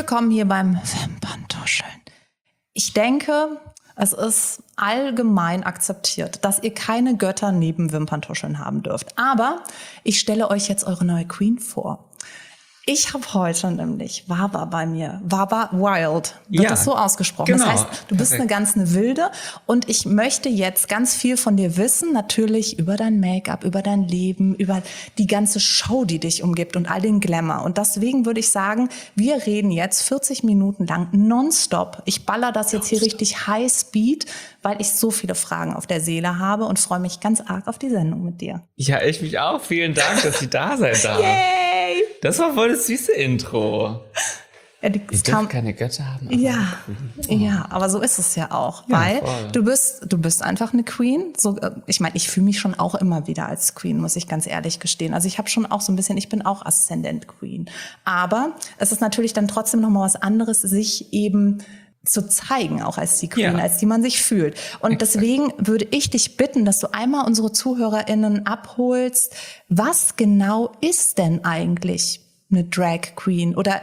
willkommen hier beim Wimperntuscheln. Ich denke, es ist allgemein akzeptiert, dass ihr keine Götter neben Wimperntuscheln haben dürft. Aber ich stelle euch jetzt eure neue Queen vor. Ich habe heute nämlich Wawa bei mir. Wawa Wild. Wird das so ausgesprochen? Genau. Das heißt, du bist eine ganz Wilde und ich möchte jetzt ganz viel von dir wissen, natürlich über dein Make-up, über dein Leben, über die ganze Show, die dich umgibt und all den Glamour. Und deswegen würde ich sagen, wir reden jetzt 40 Minuten lang nonstop. Ich baller das jetzt hier richtig High Speed, weil ich so viele Fragen auf der Seele habe und freue mich ganz arg auf die Sendung mit dir. Ja, ich mich auch. Vielen Dank, dass ich da sein darf. Yay! Das war voll das süße Intro. Ja, Ihr dürft keine Götter haben. Ja, aber so ist es ja auch, Ja, weil voll. du bist einfach eine Queen. So, ich meine, ich fühle mich schon auch immer wieder als Queen, muss ich ganz ehrlich gestehen. Also ich habe schon auch so ein bisschen, ich bin auch Ascendant Queen. Aber es ist natürlich dann trotzdem noch mal was anderes, sich eben zu zeigen, auch als die Queen, als die man sich fühlt. Und deswegen würde ich dich bitten, dass du einmal unsere ZuhörerInnen abholst. Was genau ist denn eigentlich eine Drag Queen? Oder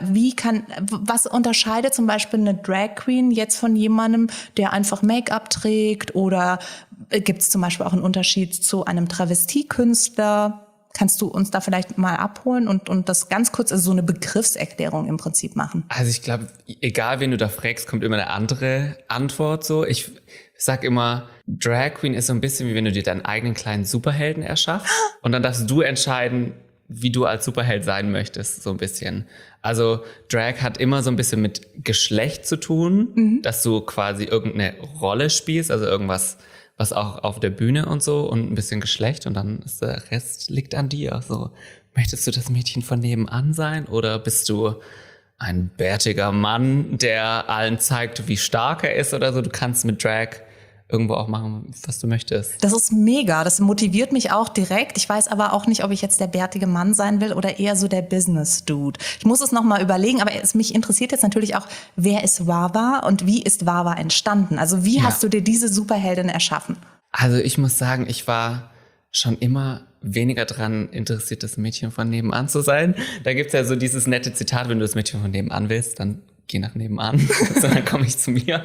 was unterscheidet zum Beispiel eine Drag Queen jetzt von jemandem, der einfach Make-up trägt? Oder gibt es zum Beispiel auch einen Unterschied zu einem Travestiekünstler? Kannst du uns da vielleicht mal abholen und das ganz kurz, also so eine Begriffserklärung im Prinzip machen? Also ich glaube, egal wen du da fragst, kommt immer eine andere Antwort so. Ich sag immer, Drag Queen ist so ein bisschen wie wenn du dir deinen eigenen kleinen Superhelden erschaffst und dann darfst du entscheiden, wie du als Superheld sein möchtest, so ein bisschen. Also Drag hat immer so ein bisschen mit Geschlecht zu tun, dass du quasi irgendeine Rolle spielst, also irgendwas, was auch auf der Bühne und so und ein bisschen Geschlecht und dann ist der Rest liegt an dir. So, möchtest du das Mädchen von nebenan sein oder bist du ein bärtiger Mann, der allen zeigt, wie stark er ist oder so? Du kannst mit Drag irgendwo auch machen, was du möchtest. Das ist mega, das motiviert mich auch direkt. Ich weiß aber auch nicht, ob ich jetzt der bärtige Mann sein will oder eher so der Business-Dude. Ich muss es nochmal überlegen, aber mich interessiert jetzt natürlich auch, wer ist Wawa und wie ist Wawa entstanden? Also wie hast du dir diese Superheldin erschaffen? Also ich muss sagen, ich war schon immer weniger dran interessiert, das Mädchen von nebenan zu sein. Da gibt's ja so dieses nette Zitat, wenn du das Mädchen von nebenan willst, dann geh nach nebenan, dann komme ich zu mir.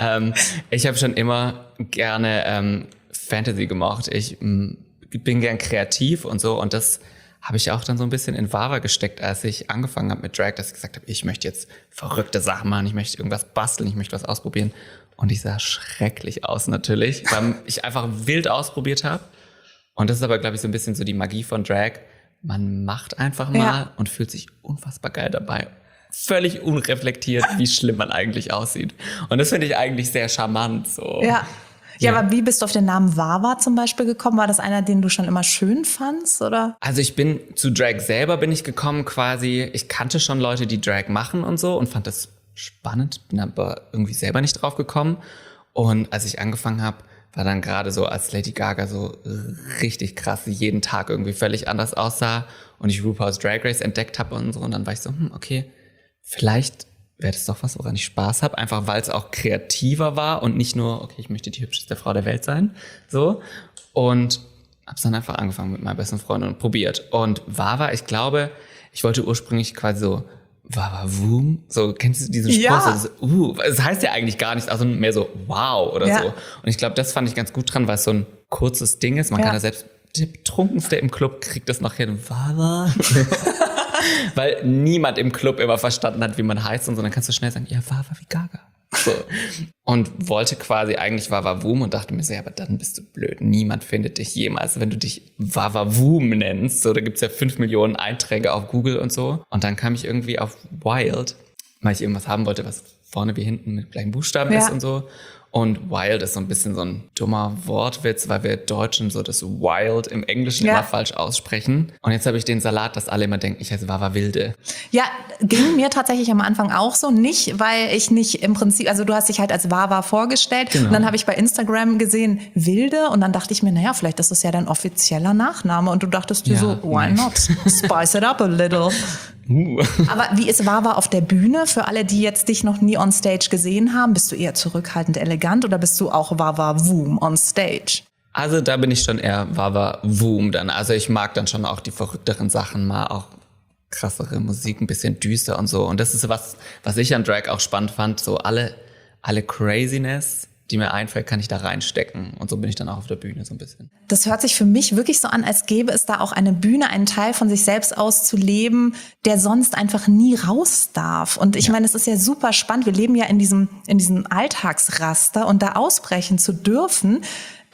Ich habe schon immer gerne Fantasy gemocht. Ich bin gern kreativ und so und das habe ich auch dann so ein bisschen in Wawa gesteckt, als ich angefangen habe mit Drag, dass ich gesagt habe, ich möchte jetzt verrückte Sachen machen, ich möchte irgendwas basteln, ich möchte was ausprobieren. Und ich sah schrecklich aus natürlich, weil ich einfach wild ausprobiert habe. Und das ist aber, glaube ich, so ein bisschen so die Magie von Drag. Man macht einfach mal und fühlt sich unfassbar geil dabei. Völlig unreflektiert, wie schlimm man eigentlich aussieht. Und das finde ich eigentlich sehr charmant. So. Ja, aber wie bist du auf den Namen Wawa zum Beispiel gekommen? War das einer, den du schon immer schön fandst, oder? Also zu Drag selber bin ich gekommen quasi. Ich kannte schon Leute, die Drag machen und so und fand das spannend, bin aber irgendwie selber nicht drauf gekommen. Und als ich angefangen habe, war dann gerade so, als Lady Gaga so richtig krass jeden Tag irgendwie völlig anders aussah und ich RuPaul's Drag Race entdeckt habe und so. Und dann war ich so, okay, vielleicht wäre das doch was, woran ich Spaß habe, einfach weil es auch kreativer war und nicht nur, okay, ich möchte die hübscheste Frau der Welt sein, so. Und hab's dann einfach angefangen mit meiner besten Freundin und probiert. Und Wawa, ich glaube, ich wollte ursprünglich quasi so Wawa Woom, so, kennst du diesen Spruch? Ja. So, das heißt ja eigentlich gar nichts, also mehr so wow oder so. Und ich glaube, das fand ich ganz gut dran, weil es so ein kurzes Ding ist. Man kann ja selbst, der Betrunkenste im Club kriegt das noch hin. Wawa. Weil niemand im Club immer verstanden hat, wie man heißt und so. Dann kannst du schnell sagen, ja, Wawa wie Gaga. So. Und wollte quasi eigentlich Wawa Woom und dachte mir so, ja, aber dann bist du blöd. Niemand findet dich jemals, wenn du dich Wawa Woom nennst. So, da gibt's ja 5 Millionen Einträge auf Google und so. Und dann kam ich irgendwie auf Wild, weil ich irgendwas haben wollte, was vorne wie hinten mit gleichen Buchstaben ist und so. Und Wild ist so ein bisschen so ein dummer Wortwitz, weil wir Deutschen so das Wild im Englischen immer falsch aussprechen. Und jetzt habe ich den Salat, dass alle immer denken, ich heiße Wawa Wilde. Ja, ging mir tatsächlich am Anfang auch so. Nicht, weil ich nicht im Prinzip, also du hast dich halt als Wawa vorgestellt. Genau. Und dann habe ich bei Instagram gesehen, Wilde. Und dann dachte ich mir, naja, vielleicht ist das ja dein offizieller Nachname. Und du dachtest dir so, why not? Spice it up a little. Aber wie ist Wawa auf der Bühne? Für alle, die jetzt dich noch nie on stage gesehen haben, bist du eher zurückhaltend elegant oder bist du auch Wawa Woom on stage? Also da bin ich schon eher Wawa Woom dann. Also ich mag dann schon auch die verrückteren Sachen mal auch krassere Musik, ein bisschen düster und so. Und das ist was ich an Drag auch spannend fand. So alle Craziness, die mir einfällt, kann ich da reinstecken. Und so bin ich dann auch auf der Bühne so ein bisschen. Das hört sich für mich wirklich so an, als gäbe es da auch eine Bühne, einen Teil von sich selbst auszuleben, der sonst einfach nie raus darf. Und ich meine, es ist ja super spannend. Wir leben ja in diesem Alltagsraster und da ausbrechen zu dürfen,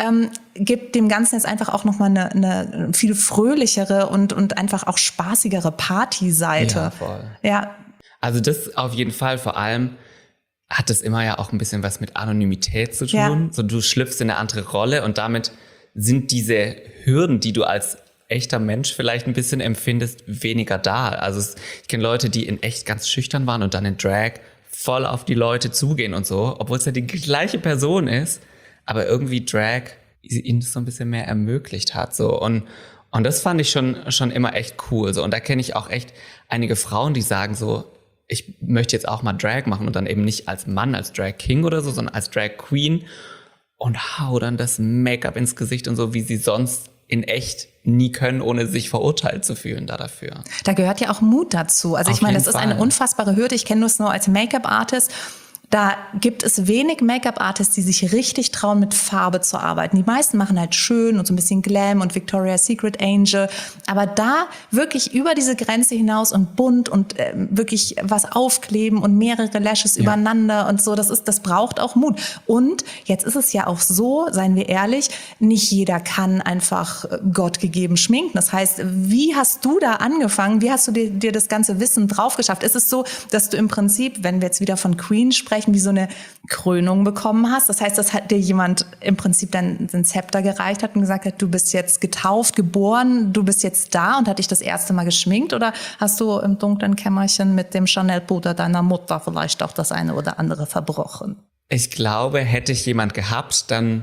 gibt dem Ganzen jetzt einfach auch nochmal eine viel fröhlichere und einfach auch spaßigere Partyseite. Ja, voll. Ja. Also das auf jeden Fall, vor allem hat das immer ja auch ein bisschen was mit Anonymität zu tun. Ja. So, du schlüpfst in eine andere Rolle und damit sind diese Hürden, die du als echter Mensch vielleicht ein bisschen empfindest, weniger da. Also ich kenne Leute, die in echt ganz schüchtern waren und dann in Drag voll auf die Leute zugehen und so, obwohl es ja die gleiche Person ist, aber irgendwie Drag ihnen das so ein bisschen mehr ermöglicht hat. So. Und das fand ich schon immer echt cool. So. Und da kenne ich auch echt einige Frauen, die sagen so, ich möchte jetzt auch mal Drag machen und dann eben nicht als Mann, als Drag King oder so, sondern als Drag Queen und hau dann das Make-up ins Gesicht und so, wie sie sonst in echt nie können, ohne sich verurteilt zu fühlen dafür. Da gehört ja auch Mut dazu. Also ich meine, das ist eine unfassbare Hürde. Ich kenne das nur als Make-up-Artist. Da gibt es wenig Make-up-Artists, die sich richtig trauen, mit Farbe zu arbeiten. Die meisten machen halt schön und so ein bisschen Glam und Victoria's Secret Angel. Aber da wirklich über diese Grenze hinaus und bunt und wirklich was aufkleben und mehrere Lashes übereinander und so, das braucht auch Mut. Und jetzt ist es ja auch so, seien wir ehrlich, nicht jeder kann einfach Gott gegeben schminken. Das heißt, wie hast du da angefangen? Wie hast du dir das ganze Wissen drauf geschafft? Ist es so, dass du im Prinzip, wenn wir jetzt wieder von Queen sprechen, wie so eine Krönung bekommen hast? Das heißt, dass hat dir jemand im Prinzip dann den Zepter gereicht hat und gesagt hat, du bist jetzt getauft, geboren, du bist jetzt da und hat dich das erste Mal geschminkt? Oder hast du im dunklen Kämmerchen mit dem Chanel-Puder deiner Mutter vielleicht auch das eine oder andere verbrochen? Ich glaube, hätte ich jemand gehabt, dann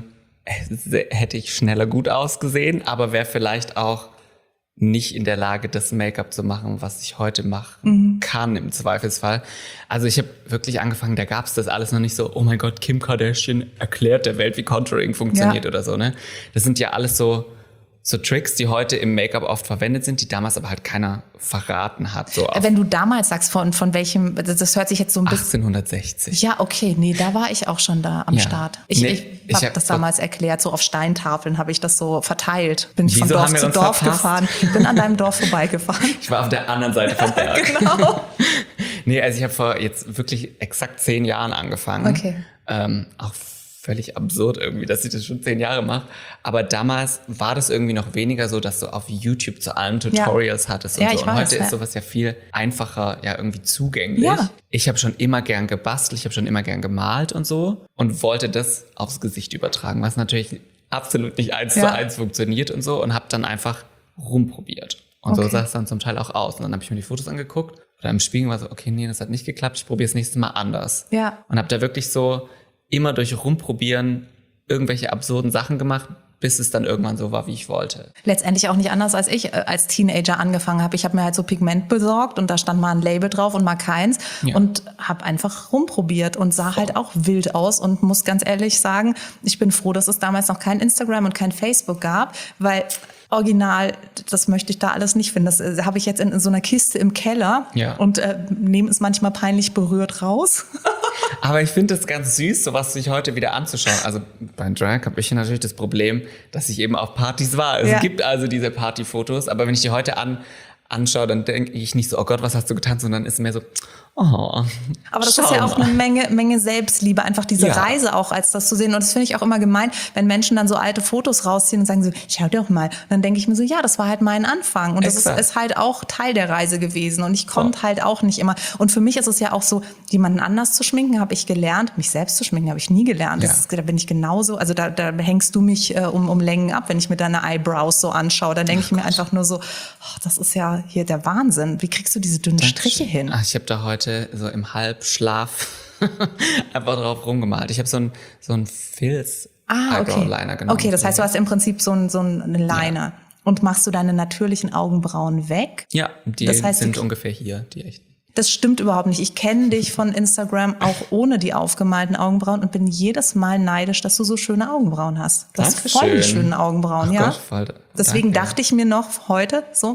hätte ich schneller gut ausgesehen, aber wäre vielleicht auch nicht in der Lage, das Make-up zu machen, was ich heute machen kann, im Zweifelsfall. Also ich habe wirklich angefangen, da gab es das alles noch nicht so, oh mein Gott, Kim Kardashian erklärt der Welt, wie Contouring funktioniert oder so, ne? Das sind ja alles so Tricks, die heute im Make-up oft verwendet sind, die damals aber halt keiner verraten hat. So wenn du damals sagst, von welchem, das hört sich jetzt so ein bisschen... 1860. Ja, okay, nee, da war ich auch schon da am Start. Ich habe das damals erklärt, so auf Steintafeln habe ich das so verteilt. Bin ich von Dorf zu Dorf gefahren, bin an deinem Dorf vorbeigefahren. Ich war auf der anderen Seite vom Berg. Genau. Nee, also ich habe vor jetzt wirklich exakt 10 Jahren angefangen. Okay. Auch völlig absurd irgendwie, dass ich das schon 10 Jahre mache. Aber damals war das irgendwie noch weniger so, dass du auf YouTube zu allen Tutorials hattest und so. Und heute ist sowas ja viel einfacher, ja irgendwie zugänglich. Ja. Ich habe schon immer gern gebastelt, ich habe schon immer gern gemalt und so und wollte das aufs Gesicht übertragen, was natürlich absolut nicht 1:1 funktioniert und so und habe dann einfach rumprobiert. Und so sah es dann zum Teil auch aus. Und dann habe ich mir die Fotos angeguckt oder im Spiegel war so, okay, nee, das hat nicht geklappt, ich probiere es nächstes Mal anders. Ja. Und habe da wirklich so immer durch Rumprobieren irgendwelche absurden Sachen gemacht, bis es dann irgendwann so war, wie ich wollte. Letztendlich auch nicht anders, als ich als Teenager angefangen habe. Ich habe mir halt so Pigment besorgt und da stand mal ein Label drauf und mal keins und habe einfach rumprobiert und sah halt auch wild aus und muss ganz ehrlich sagen, ich bin froh, dass es damals noch kein Instagram und kein Facebook gab, weil original, das möchte ich da alles nicht finden. Das habe ich jetzt in so einer Kiste im Keller und nehme es manchmal peinlich berührt raus. Aber ich finde es ganz süß, sowas sich heute wieder anzuschauen. Also bei Drag habe ich natürlich das Problem, dass ich eben auf Partys war. Es gibt also diese Partyfotos, aber wenn ich die heute anschaue, dann denke ich nicht so, oh Gott, was hast du getan, sondern ist mehr so, oh. Aber das ist ja auch eine Menge Selbstliebe, einfach diese Reise auch als das zu sehen. Und das finde ich auch immer gemein, wenn Menschen dann so alte Fotos rausziehen und sagen so, schau doch mal. Und dann denke ich mir so, ja, das war halt mein Anfang. Und das ist halt auch Teil der Reise gewesen. Und ich konnte halt auch nicht immer. Und für mich ist es ja auch so, jemanden anders zu schminken, habe ich gelernt. Mich selbst zu schminken, habe ich nie gelernt. Da bin ich genauso. Also da hängst du mich um Längen ab, wenn ich mir deine Eyebrows so anschaue. Dann denke ich mir einfach nur so, oh, das ist ja hier der Wahnsinn. Wie kriegst du diese dünnen Striche hin? Ach, ich habe da heute so im Halbschlaf einfach drauf rumgemalt. Ich habe so ein Filz Eyebrow-Liner genommen. Okay, das heißt, du hast im Prinzip so einen Liner. Ja. Und machst du deine natürlichen Augenbrauen weg? Ja, die sind ungefähr hier, die echten. Das stimmt überhaupt nicht. Ich kenne dich von Instagram auch ohne die aufgemalten Augenbrauen und bin jedes Mal neidisch, dass du so schöne Augenbrauen hast. Du hast voll die schönen Augenbrauen, Gott, voll, deswegen dachte ich mir noch heute so,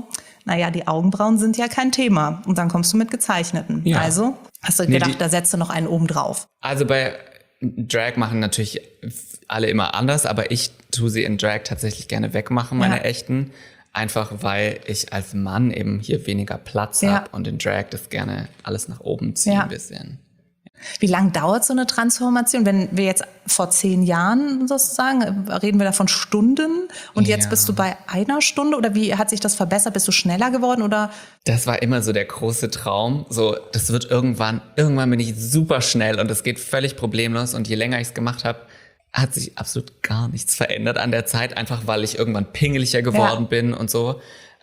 naja, die Augenbrauen sind ja kein Thema. Und dann kommst du mit gezeichneten. Ja. Also hast du gedacht, da setzt du noch einen oben drauf. Also bei Drag machen natürlich alle immer anders, aber ich tue sie in Drag tatsächlich gerne wegmachen, meine echten. Einfach weil ich als Mann eben hier weniger Platz habe und in Drag das gerne alles nach oben ziehe ein bisschen. Wie lang dauert so eine Transformation? Wenn wir jetzt vor 10 Jahren sozusagen, reden wir da von Stunden und jetzt bist du bei 1 Stunde oder wie hat sich das verbessert? Bist du schneller geworden oder? Das war immer so der große Traum. So, das wird irgendwann bin ich super schnell und das geht völlig problemlos und je länger ich es gemacht habe, hat sich absolut gar nichts verändert an der Zeit, einfach weil ich irgendwann pingeliger geworden bin und so.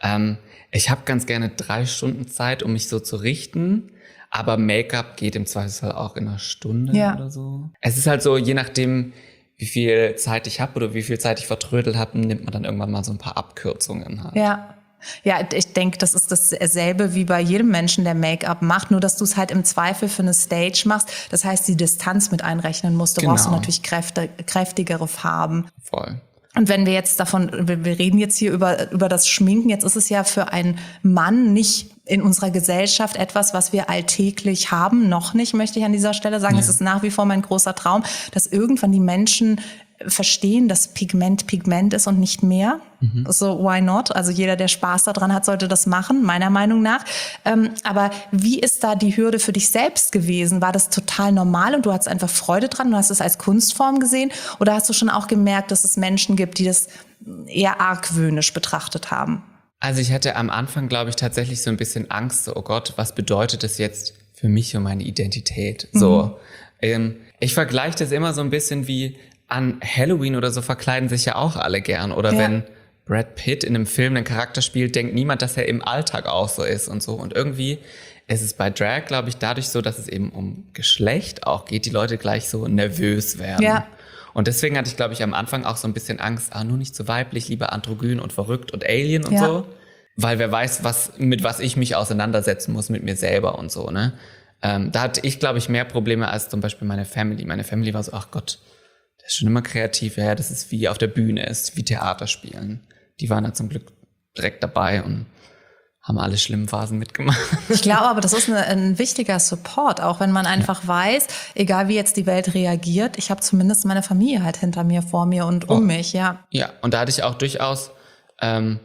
Ich habe ganz gerne 3 Stunden Zeit, um mich so zu richten. Aber Make-up geht im Zweifelsfall auch in 1 Stunde oder so. Es ist halt so, je nachdem, wie viel Zeit ich habe oder wie viel Zeit ich vertrödelt habe, nimmt man dann irgendwann mal so ein paar Abkürzungen halt. Ja, ich denke, das ist dasselbe wie bei jedem Menschen, der Make-up macht, nur dass du es halt im Zweifel für eine Stage machst. Das heißt, die Distanz mit einrechnen musst. Du brauchst natürlich kräftigere Farben. Voll. Und wenn wir jetzt wir reden jetzt hier über das Schminken, jetzt ist es ja für einen Mann nicht in unserer Gesellschaft etwas, was wir alltäglich haben, noch nicht, möchte ich an dieser Stelle sagen. Es ist nach wie vor mein großer Traum, dass irgendwann die Menschen verstehen, dass Pigment ist und nicht mehr. So, why not? Also jeder, der Spaß daran hat, sollte das machen, meiner Meinung nach. Aber wie ist da die Hürde für dich selbst gewesen? War das total normal und du hattest einfach Freude dran? Du hast es als Kunstform gesehen? Oder hast du schon auch gemerkt, dass es Menschen gibt, die das eher argwöhnisch betrachtet haben? Also ich hatte am Anfang, glaube ich, tatsächlich so ein bisschen Angst, so, oh Gott, was bedeutet das jetzt für mich und meine Identität? So, ich vergleiche das immer so ein bisschen wie an Halloween oder so verkleiden sich ja auch alle gern. Oder wenn Brad Pitt in einem Film einen Charakter spielt, denkt niemand, dass er im Alltag auch so ist und so. Und irgendwie ist es bei Drag, glaube ich, dadurch so, dass es eben um Geschlecht auch geht, die Leute gleich so nervös werden. Ja. Und deswegen hatte ich, glaube ich, am Anfang auch so ein bisschen Angst, nur nicht so weiblich, lieber androgyn und verrückt und Alien und so. Weil wer weiß, mit was ich mich auseinandersetzen muss mit mir selber und so, ne? Da hatte ich, glaube ich, mehr Probleme als zum Beispiel meine Family. Meine Family war so, ach Gott, der ist schon immer kreativ. Ja, das ist wie auf der Bühne ist, wie Theater spielen. Die waren da zum Glück direkt dabei und haben alle schlimmen Phasen mitgemacht. Ich glaube aber, das ist ein wichtiger Support, auch wenn man einfach weiß, egal wie jetzt die Welt reagiert, ich habe zumindest meine Familie halt hinter mir, vor mir und um mich, Ja, und da hatte ich auch durchaus einen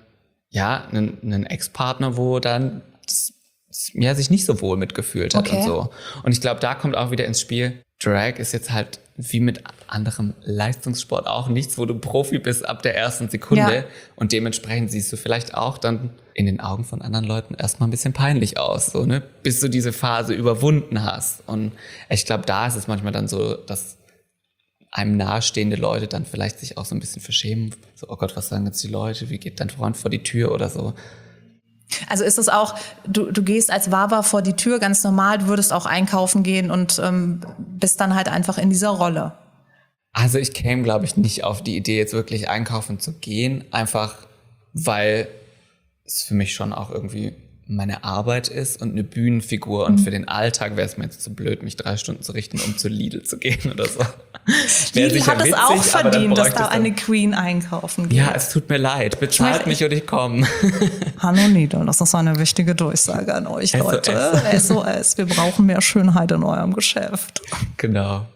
Ex-Partner, wo dann sich nicht so wohl mitgefühlt hat und so. Und ich glaube, da kommt auch wieder ins Spiel, Drag ist jetzt halt wie mit anderem Leistungssport auch nichts, wo du Profi bist ab der ersten Sekunde. Ja. Und dementsprechend siehst du vielleicht auch dann in den Augen von anderen Leuten erstmal ein bisschen peinlich aus, so, ne? Bis du diese Phase überwunden hast. Und ich glaube, da ist es manchmal dann so, dass einem nahestehende Leute dann vielleicht sich auch so ein bisschen verschämen. So, oh Gott, was sagen jetzt die Leute? Wie geht dein Freund vor die Tür oder so? Also ist es auch, du gehst als Wawa vor die Tür ganz normal, du würdest auch einkaufen gehen und bist dann halt einfach in dieser Rolle. Also ich käme, glaube ich, nicht auf die Idee, jetzt wirklich einkaufen zu gehen, einfach weil es für mich schon auch irgendwie meine Arbeit ist und eine Bühnenfigur und für den Alltag wäre es mir jetzt zu blöd, mich 3 Stunden zu richten, um zu Lidl zu gehen oder so. Lidl hat es auch verdient, dass da eine Queen einkaufen geht. Ja, es tut mir leid. Bezahlt mich und ich komme. Hallo Lidl, das ist eine wichtige Durchsage an euch, Leute. SOS, wir brauchen mehr Schönheit in eurem Geschäft. Genau.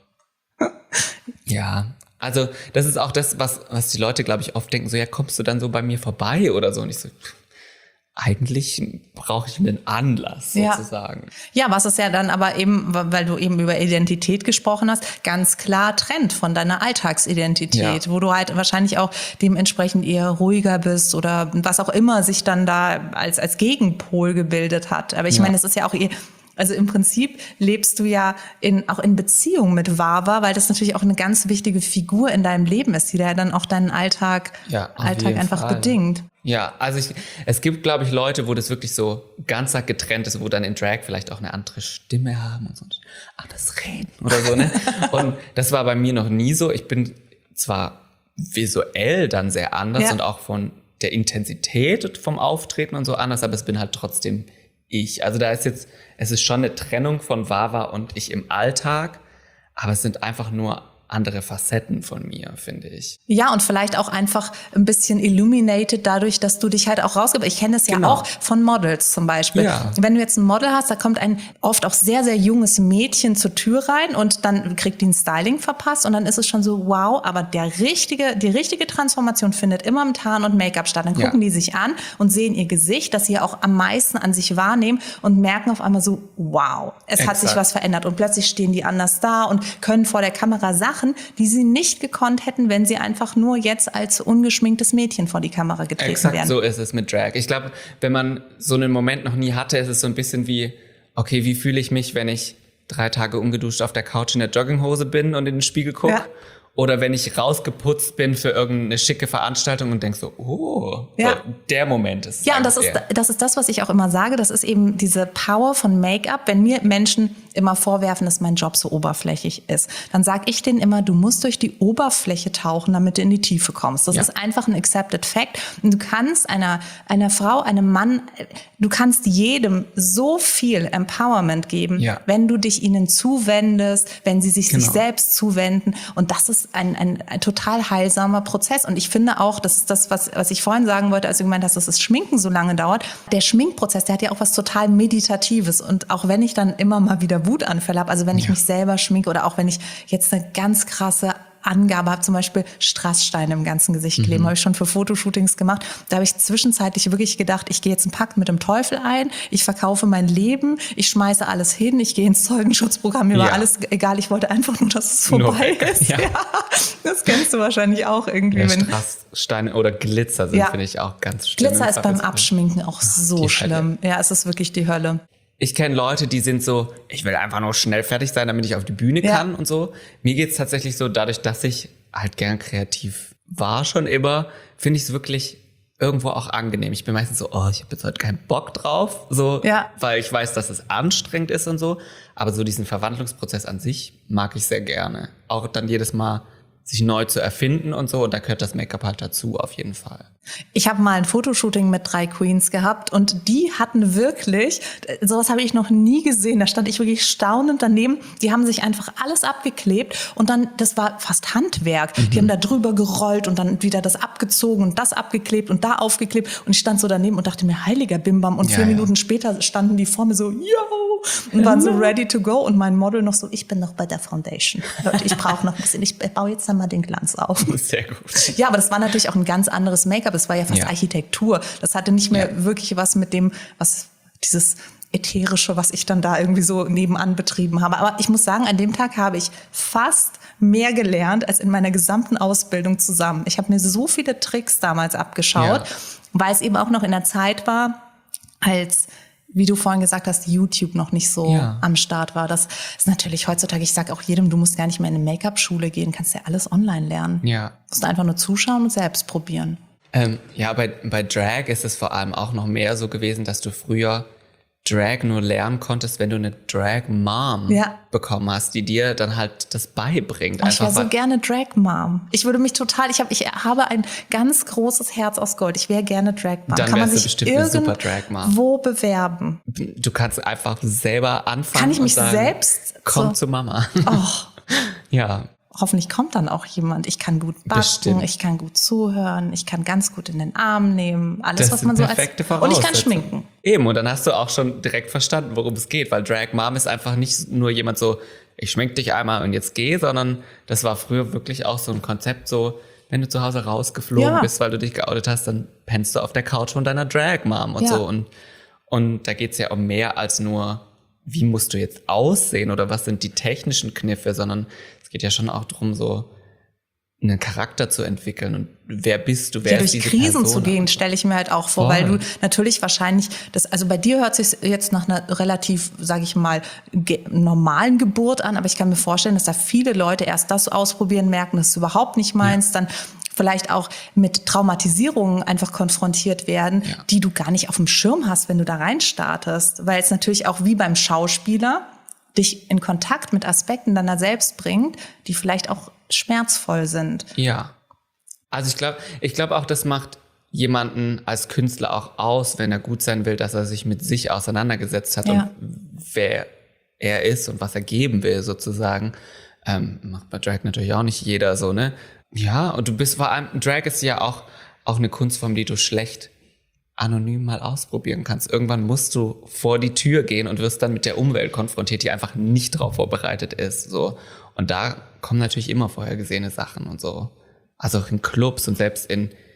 Ja, also das ist auch das, was die Leute, glaube ich, oft denken, so, ja, kommst du dann so bei mir vorbei oder so? Und ich so, eigentlich brauche ich einen Anlass sozusagen. Ja, was es ja dann aber eben, weil du eben über Identität gesprochen hast, ganz klar trennt von deiner Alltagsidentität, wo du halt wahrscheinlich auch dementsprechend eher ruhiger bist oder was auch immer sich dann da als Gegenpol gebildet hat. Aber ich meine, es ist ja auch also im Prinzip lebst du ja auch in Beziehung mit Wawa, weil das natürlich auch eine ganz wichtige Figur in deinem Leben ist, die da dann auch deinen Alltag einfach bedingt. Ja, also es gibt, glaube ich, Leute, wo das wirklich so ganz getrennt ist, wo dann in Drag vielleicht auch eine andere Stimme haben und so anders reden oder so, ne? Und das war bei mir noch nie so. Ich bin zwar visuell dann sehr anders und auch von der Intensität vom Auftreten und so anders, aber es bin halt trotzdem ich. Also es ist schon eine Trennung von Wawa und ich im Alltag, aber es sind einfach nur andere Facetten von mir, finde ich. Ja, und vielleicht auch einfach ein bisschen illuminated dadurch, dass du dich halt auch rausgibst. Ich kenne das ja auch von Models zum Beispiel. Ja. Wenn du jetzt ein Model hast, da kommt ein oft auch sehr, sehr junges Mädchen zur Tür rein und dann kriegt die ein Styling verpasst und dann ist es schon so, wow, aber die richtige Transformation findet immer mit Haaren und Make-up statt. Dann gucken die sich an und sehen ihr Gesicht, das sie auch am meisten an sich wahrnehmen und merken auf einmal so, wow, es hat sich was verändert und plötzlich stehen die anders da und können vor der Kamera Sachen, die sie nicht gekonnt hätten, wenn sie einfach nur jetzt als ungeschminktes Mädchen vor die Kamera getreten wären. Exakt so ist es mit Drag. Ich glaube, wenn man so einen Moment noch nie hatte, ist es so ein bisschen wie, okay, wie fühle ich mich, wenn ich 3 Tage ungeduscht auf der Couch in der Jogginghose bin und in den Spiegel gucke? Ja. Oder wenn ich rausgeputzt bin für irgendeine schicke Veranstaltung und denk so, so, der Moment ist. Ja, und das ist das, was ich auch immer sage. Das ist eben diese Power von Make-up. Wenn mir Menschen immer vorwerfen, dass mein Job so oberflächlich ist, dann sage ich denen immer, du musst durch die Oberfläche tauchen, damit du in die Tiefe kommst. Das ist einfach ein accepted fact. Und du kannst einer Frau, einem Mann, du kannst jedem so viel Empowerment geben, wenn du dich ihnen zuwendest, wenn sie sich selbst zuwenden. Und das ist ein total heilsamer Prozess. Und ich finde auch, das ist das, was ich vorhin sagen wollte, als du gemeint hast, dass das Schminken so lange dauert. Der Schminkprozess, der hat ja auch was total Meditatives. Und auch wenn ich dann immer mal wieder Wutanfälle habe, also wenn ich mich selber schminke oder auch wenn ich jetzt eine ganz krasse Angabe habe, zum Beispiel Strasssteine im ganzen Gesicht kleben, habe ich schon für Fotoshootings gemacht. Da habe ich zwischenzeitlich wirklich gedacht, ich gehe jetzt einen Pakt mit dem Teufel ein, ich verkaufe mein Leben, ich schmeiße alles hin, ich gehe ins Zeugenschutzprogramm, mir war alles egal, ich wollte einfach nur, dass es vorbei ist. Ja, das kennst du wahrscheinlich auch irgendwie. Ja, Strasssteine oder Glitzer sind, finde ich, auch ganz schlimm. Glitzer ist beim Abschminken auch so schlimm. Ja, es ist wirklich die Hölle. Ich kenne Leute, die sind so, ich will einfach nur schnell fertig sein, damit ich auf die Bühne kann und so. Mir geht's tatsächlich so, dadurch, dass ich halt gern kreativ war schon immer, finde ich es wirklich irgendwo auch angenehm. Ich bin meistens so, ich habe jetzt heute keinen Bock drauf, so, weil ich weiß, dass es anstrengend ist und so. Aber so diesen Verwandlungsprozess an sich mag ich sehr gerne. Auch dann jedes Mal sich neu zu erfinden und so. Und da gehört das Make-up halt dazu, auf jeden Fall. Ich habe mal ein Fotoshooting mit 3 Queens gehabt und die hatten wirklich, sowas habe ich noch nie gesehen, da stand ich wirklich staunend daneben, die haben sich einfach alles abgeklebt und dann, das war fast Handwerk, die haben da drüber gerollt und dann wieder das abgezogen und das abgeklebt und da aufgeklebt und ich stand so daneben und dachte mir, heiliger Bimbam und 4 Minuten später standen die vor mir so, yo, und waren so ready to go und mein Model noch so, ich bin noch bei der Foundation, Leute, ich brauche noch ein bisschen, ich baue jetzt dann mal den Glanz auf. Sehr gut. Ja, aber das war natürlich auch ein ganz anderes Make-up. Es war ja fast Architektur. Das hatte nicht mehr wirklich was mit dem, was dieses Ätherische, was ich dann da irgendwie so nebenan betrieben habe. Aber ich muss sagen, an dem Tag habe ich fast mehr gelernt als in meiner gesamten Ausbildung zusammen. Ich habe mir so viele Tricks damals abgeschaut, weil es eben auch noch in der Zeit war, als, wie du vorhin gesagt hast, YouTube noch nicht so am Start war. Das ist natürlich heutzutage, ich sage auch jedem, du musst gar nicht mehr in eine Make-up-Schule gehen, kannst ja alles online lernen. Ja. Du musst einfach nur zuschauen und selbst probieren. Bei Drag ist es vor allem auch noch mehr so gewesen, dass du früher Drag nur lernen konntest, wenn du eine Drag-Mom bekommen hast, die dir dann halt das beibringt. Ich wäre so gerne Drag-Mom. Ich würde mich total, ich habe ein ganz großes Herz aus Gold. Ich wäre gerne Drag-Mom. Dann kann man sich bestimmt eine super Drag-Mom. Wo bewerben? Du kannst einfach selber anfangen. Kann ich mich sagen, selbst? Komm zu Mama. Ja. Hoffentlich kommt dann auch jemand. Ich kann gut backen, ich kann gut zuhören, ich kann ganz gut in den Arm nehmen. Alles, was man so als... Und ich kann schminken. Eben, und dann hast du auch schon direkt verstanden, worum es geht. Weil Drag Mom ist einfach nicht nur jemand so, ich schmink dich einmal und jetzt geh, sondern das war früher wirklich auch so ein Konzept so, wenn du zu Hause rausgeflogen bist, weil du dich geoutet hast, dann pennst du auf der Couch von deiner Drag Mom und so. Und da geht's ja um mehr als nur, wie musst du jetzt aussehen oder was sind die technischen Kniffe, sondern es geht ja schon auch darum, so einen Charakter zu entwickeln und wer bist du, wer ist diese Person? Durch Krisen zu gehen, stelle ich mir halt auch vor, weil du natürlich wahrscheinlich, also bei dir hört sich jetzt nach einer relativ, sage ich mal, normalen Geburt an, aber ich kann mir vorstellen, dass da viele Leute erst das ausprobieren, merken, das ist überhaupt nicht meins, dann vielleicht auch mit Traumatisierungen einfach konfrontiert werden, die du gar nicht auf dem Schirm hast, wenn du da reinstartest, weil es natürlich auch wie beim Schauspieler dich in Kontakt mit Aspekten deiner selbst bringt, die vielleicht auch schmerzvoll sind. Ja. Also ich glaube auch, das macht jemanden als Künstler auch aus, wenn er gut sein will, dass er sich mit sich auseinandergesetzt hat und wer er ist und was er geben will sozusagen. Macht bei Drag natürlich auch nicht jeder so, ne? Ja, und du bist vor allem, Drag ist ja auch eine Kunstform, die du schlecht anonym mal ausprobieren kannst. Irgendwann musst du vor die Tür gehen und wirst dann mit der Umwelt konfrontiert, die einfach nicht darauf vorbereitet ist. So. Und da kommen natürlich immer vorhergesehene Sachen und so. Also auch in Clubs und selbst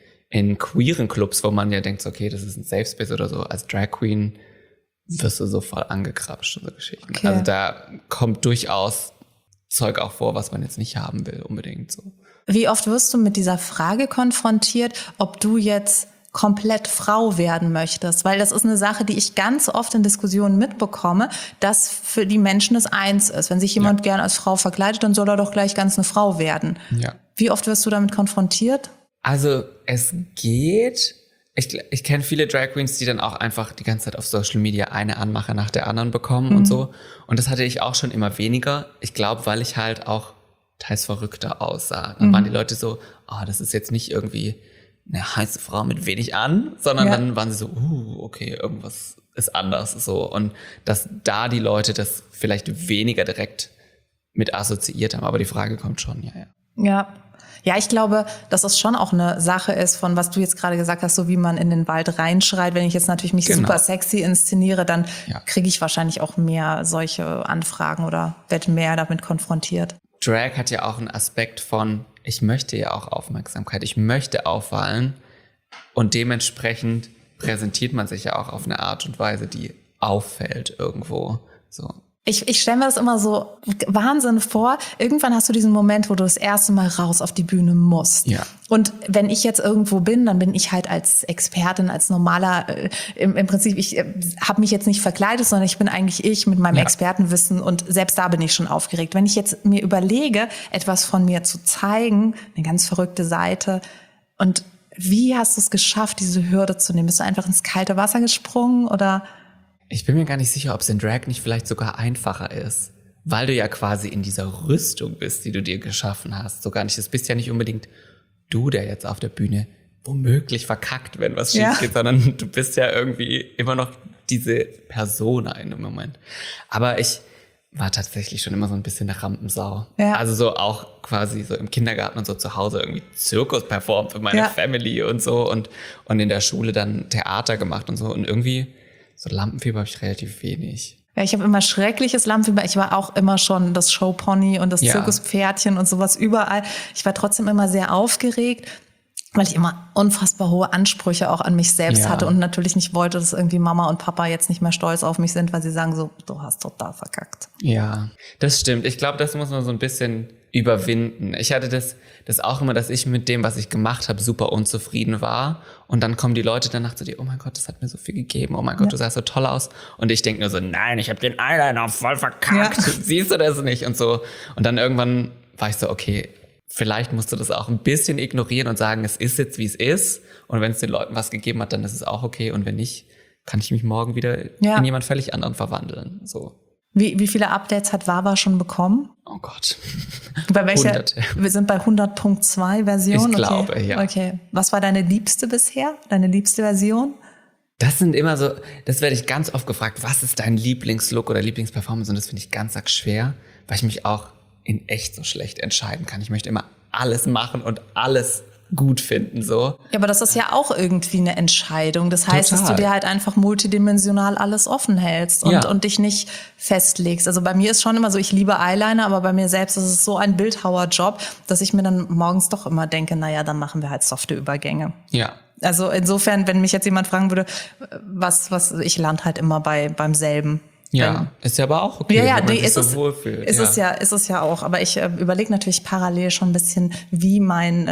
in queeren Clubs, wo man ja denkt, so, okay, das ist ein Safe Space oder so, als Drag Queen wirst du so voll angekrapscht und so Geschichten. Okay. Also da kommt durchaus Zeug auch vor, was man jetzt nicht haben will unbedingt so. Wie oft wirst du mit dieser Frage konfrontiert, ob du jetzt komplett Frau werden möchtest? Weil das ist eine Sache, die ich ganz oft in Diskussionen mitbekomme, dass für die Menschen es eins ist. Wenn sich jemand gerne als Frau verkleidet, dann soll er doch gleich ganz eine Frau werden. Ja. Wie oft wirst du damit konfrontiert? Also es geht. Ich kenne viele Drag Queens, die dann auch einfach die ganze Zeit auf Social Media eine Anmache nach der anderen bekommen und so. Und das hatte ich auch schon immer weniger. Ich glaube, weil ich halt auch teils verrückter aussah. Dann waren die Leute so, das ist jetzt nicht irgendwie eine heiße Frau mit wenig an, sondern dann waren sie so, okay, irgendwas ist anders so. Und dass da die Leute das vielleicht weniger direkt mit assoziiert haben. Aber die Frage kommt schon, ja. Ja, ich glaube, dass es schon auch eine Sache ist von, was du jetzt gerade gesagt hast, so wie man in den Wald reinschreit. Wenn ich jetzt natürlich mich super sexy inszeniere, dann kriege ich wahrscheinlich auch mehr solche Anfragen oder werde mehr damit konfrontiert. Drag hat ja auch einen Aspekt von, ich möchte ja auch Aufmerksamkeit, ich möchte auffallen und dementsprechend präsentiert man sich ja auch auf eine Art und Weise, die auffällt irgendwo. So. Ich stelle mir das immer so Wahnsinn vor. Irgendwann hast du diesen Moment, wo du das erste Mal raus auf die Bühne musst. Ja. Und wenn ich jetzt irgendwo bin, dann bin ich halt als Expertin, als normaler, im Prinzip, ich habe mich jetzt nicht verkleidet, sondern ich bin eigentlich ich mit meinem Expertenwissen und selbst da bin ich schon aufgeregt. Wenn ich jetzt mir überlege, etwas von mir zu zeigen, eine ganz verrückte Seite, und wie hast du es geschafft, diese Hürde zu nehmen? Bist du einfach ins kalte Wasser gesprungen oder? Ich bin mir gar nicht sicher, ob es in Drag nicht vielleicht sogar einfacher ist, weil du ja quasi in dieser Rüstung bist, die du dir geschaffen hast. So gar nicht, es bist ja nicht unbedingt du, der jetzt auf der Bühne womöglich verkackt, wenn was schief geht, sondern du bist ja irgendwie immer noch diese Persona in dem Moment. Aber ich war tatsächlich schon immer so ein bisschen eine Rampensau. Ja. Also so auch quasi so im Kindergarten und so zu Hause irgendwie Zirkus performt für meine Family und so und in der Schule dann Theater gemacht und so und irgendwie so Lampenfieber habe ich relativ wenig. Ja, ich habe immer schreckliches Lampenfieber. Ich war auch immer schon das Showpony und das Zirkuspferdchen und sowas überall. Ich war trotzdem immer sehr aufgeregt, weil ich immer unfassbar hohe Ansprüche auch an mich selbst hatte und natürlich nicht wollte, dass irgendwie Mama und Papa jetzt nicht mehr stolz auf mich sind, weil sie sagen so, du hast total verkackt. Ja, das stimmt. Ich glaube, das muss man so ein bisschen überwinden. Ich hatte das auch immer, dass ich mit dem, was ich gemacht habe, super unzufrieden war. Und dann kommen die Leute danach zu dir, oh mein Gott, das hat mir so viel gegeben. Oh mein Gott, du sahst so toll aus. Und ich denke nur so, nein, ich habe den Eyeliner voll verkackt. Ja. Siehst du das nicht? Und so. Und dann irgendwann war ich so, okay, vielleicht musst du das auch ein bisschen ignorieren und sagen, es ist jetzt, wie es ist. Und wenn es den Leuten was gegeben hat, dann ist es auch okay. Und wenn nicht, kann ich mich morgen wieder in jemand völlig anderen verwandeln. So. Wie viele Updates hat Wawa schon bekommen? Oh Gott. Bei welcher? 100. Wir sind bei 100.2 Version. Ich glaube, ja. Okay. Was war deine liebste bisher? Deine liebste Version? Das sind immer so, das werde ich ganz oft gefragt, was ist dein Lieblingslook oder Lieblingsperformance? Und das finde ich ganz schwer, weil ich mich auch in echt so schlecht entscheiden kann. Ich möchte immer alles machen und alles gut finden, so. Ja, aber das ist ja auch irgendwie eine Entscheidung. Das heißt, dass du dir halt einfach multidimensional alles offen hältst und dich nicht festlegst. Also bei mir ist schon immer so, ich liebe Eyeliner, aber bei mir selbst ist es so ein Bildhauerjob, dass ich mir dann morgens doch immer denke, naja, dann machen wir halt softe Übergänge. Ja. Also insofern, wenn mich jetzt jemand fragen würde, was ich lande halt immer beim selben. Ja, ist ja aber auch okay, wenn man sich so wohlfühlt. Ist es ja auch. Aber ich überlege natürlich parallel schon ein bisschen, wie mein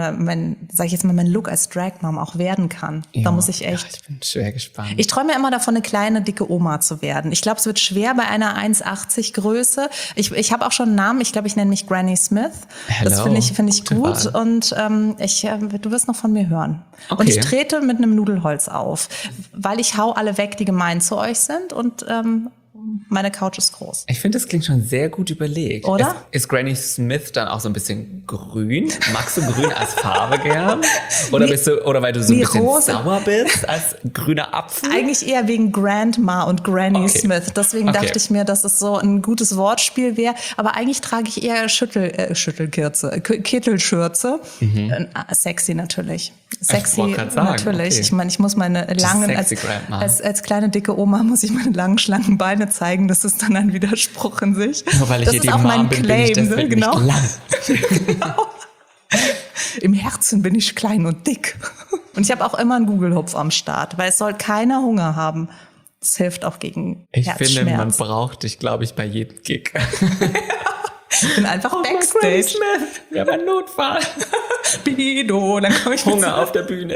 Look als Drag Mom auch werden kann. Ja, da muss ich echt. Ja, ich bin schwer gespannt. Ich träume ja immer davon, eine kleine, dicke Oma zu werden. Ich glaube, es wird schwer bei einer 1,80 Größe. Ich habe auch schon einen Namen. Ich glaube, ich nenne mich Granny Smith. Hello. Das finde ich gut. Wahl. Und du wirst noch von mir hören. Okay. Und ich trete mit einem Nudelholz auf, weil ich hau alle weg, die gemein zu euch sind und meine Couch ist groß. Ich finde, das klingt schon sehr gut überlegt. Oder? Ist Granny Smith dann auch so ein bisschen grün? Magst du grün als Farbe gern? Oder oder weil du so ein bisschen rosa. sauer bist als grüner Apfel? Eigentlich eher wegen Grandma und Granny Smith. Deswegen dachte ich mir, dass es so ein gutes Wortspiel wäre. Aber eigentlich trage ich eher Kittelschürze. Sexy natürlich. Sexy wollte grad sagen, natürlich. okay. Ich meine, ich muss meine langen, als kleine dicke Oma muss ich meine langen, schlanken Beine zeigen. Das ist dann ein Widerspruch in sich. Nur weil ich das hier ist die auch Mom mein bin, Claim, bin ich deswegen genau. nicht lang. Genau. Im Herzen bin ich klein und dick. Und ich habe auch immer einen Google-Hupf am Start, weil es soll keiner Hunger haben. Das hilft auch gegen Herzschmerz. Finde, man braucht dich, glaube ich, bei jedem Gig. Ich bin einfach Backstage. Smith, wir haben einen Notfall. Bido, dann komme ich Hunger auf der Bühne.